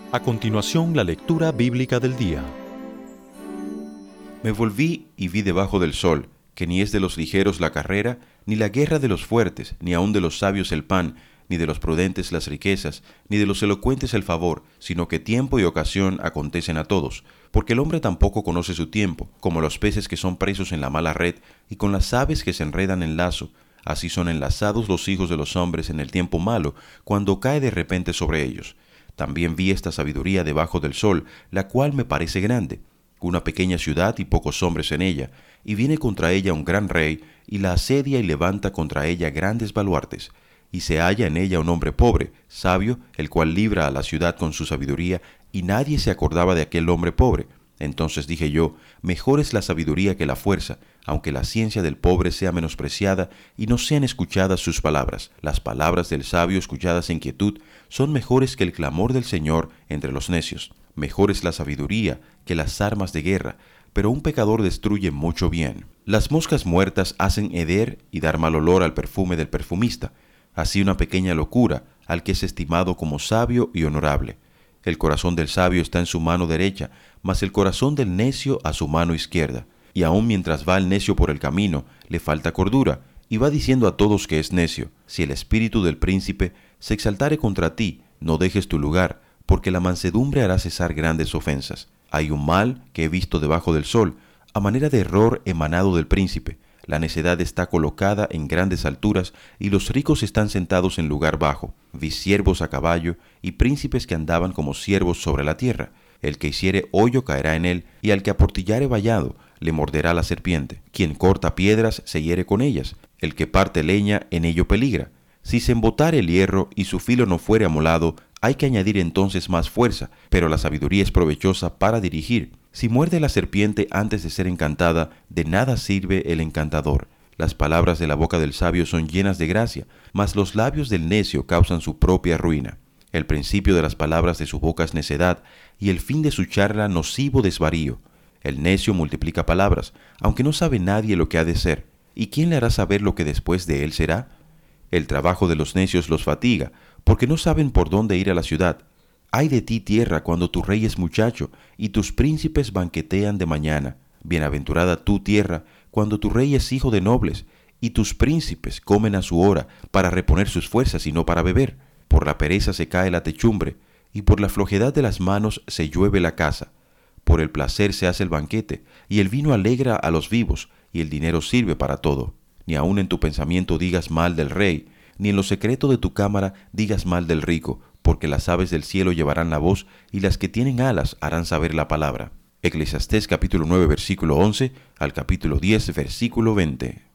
A continuación, la lectura bíblica del día. Me volví y vi debajo del sol, que ni es de los ligeros la carrera, ni la guerra de los fuertes, ni aun de los sabios el pan, ni de los prudentes las riquezas, ni de los elocuentes el favor, sino que tiempo y ocasión acontecen a todos. Porque el hombre tampoco conoce su tiempo, como los peces que son presos en la mala red, y con las aves que se enredan en lazo. Así son enlazados los hijos de los hombres en el tiempo malo, cuando cae de repente sobre ellos. También vi esta sabiduría debajo del sol, la cual me parece grande, una pequeña ciudad y pocos hombres en ella, y viene contra ella un gran rey, y la asedia y levanta contra ella grandes baluartes. Y se halla en ella un hombre pobre, sabio, el cual libra a la ciudad con su sabiduría, y nadie se acordaba de aquel hombre pobre. Entonces dije yo, mejor es la sabiduría que la fuerza, aunque la ciencia del pobre sea menospreciada y no sean escuchadas sus palabras. Las palabras del sabio escuchadas en quietud son mejores que el clamor del Señor entre los necios. Mejor es la sabiduría que las armas de guerra, pero un pecador destruye mucho bien. Las moscas muertas hacen heder y dar mal olor al perfume del perfumista. Así una pequeña locura al que es estimado como sabio y honorable. El corazón del sabio está en su mano derecha, mas el corazón del necio a su mano izquierda. Y aun mientras va el necio por el camino, le falta cordura, y va diciendo a todos que es necio. Si el espíritu del príncipe se exaltare contra ti, no dejes tu lugar, porque la mansedumbre hará cesar grandes ofensas. Hay un mal que he visto debajo del sol, a manera de error emanado del príncipe. La necedad está colocada en grandes alturas, y los ricos están sentados en lugar bajo. Vi siervos a caballo, y príncipes que andaban como siervos sobre la tierra. El que hiciere hoyo caerá en él, y al que aportillare vallado, le morderá la serpiente. Quien corta piedras se hiere con ellas. El que parte leña en ello peligra. Si se embotare el hierro, y su filo no fuere amolado, hay que añadir entonces más fuerza, pero la sabiduría es provechosa para dirigir. Si muerde la serpiente antes de ser encantada, de nada sirve el encantador. Las palabras de la boca del sabio son llenas de gracia, mas los labios del necio causan su propia ruina. El principio de las palabras de su boca es necedad, y el fin de su charla nocivo desvarío. El necio multiplica palabras, aunque no sabe nadie lo que ha de ser. ¿Y quién le hará saber lo que después de él será? El trabajo de los necios los fatiga, porque no saben por dónde ir a la ciudad. Ay de ti, tierra, cuando tu rey es muchacho, y tus príncipes banquetean de mañana. Bienaventurada tú, tierra, cuando tu rey es hijo de nobles, y tus príncipes comen a su hora, para reponer sus fuerzas y no para beber. Por la pereza se cae la techumbre, y por la flojedad de las manos se llueve la casa. Por el placer se hace el banquete, y el vino alegra a los vivos, y el dinero sirve para todo. Ni aun en tu pensamiento digas mal del rey, ni en lo secreto de tu cámara digas mal del rico, porque las aves del cielo llevarán la voz, y las que tienen alas harán saber la palabra. Eclesiastés capítulo 9 versículo 11 al capítulo 10 versículo 20.